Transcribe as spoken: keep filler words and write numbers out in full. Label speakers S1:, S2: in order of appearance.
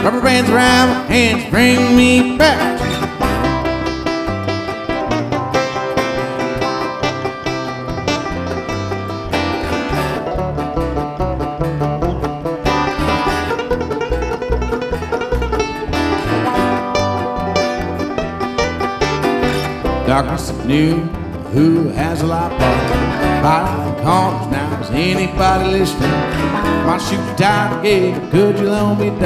S1: Rubber bands around my hands bring me back. Darkness of noon, who has a light bar? Hiding from corners now, is anybody listening? My shoes tied together, could you loan me down?